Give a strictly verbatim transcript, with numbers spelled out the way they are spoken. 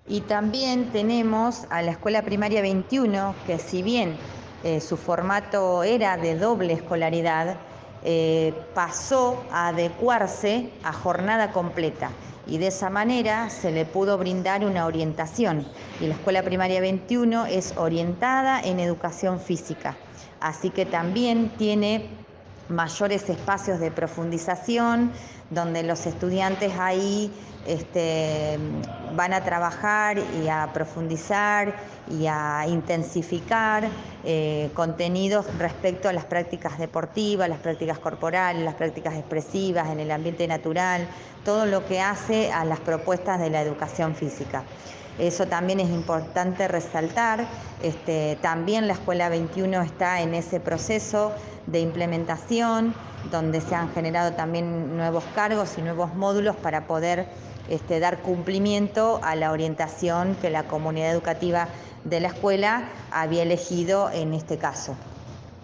Y también tenemos a la Escuela Primaria veintiuno, que si bien eh, su formato era de doble escolaridad, eh, pasó a adecuarse a jornada completa y de esa manera se le pudo brindar una orientación. Y la Escuela Primaria veintiuno es orientada en educación física, así que también tiene mayores espacios de profundización, donde los estudiantes ahí este, van a trabajar y a profundizar y a intensificar eh, contenidos respecto a las prácticas deportivas, las prácticas corporales, las prácticas expresivas en el ambiente natural, todo lo que hace a las propuestas de la educación física. Eso también es importante resaltar. Este, también la Escuela veintiuno está en ese proceso de implementación, donde se han generado también nuevos cargos y nuevos módulos para poder este, dar cumplimiento a la orientación que la comunidad educativa de la escuela había elegido en este caso.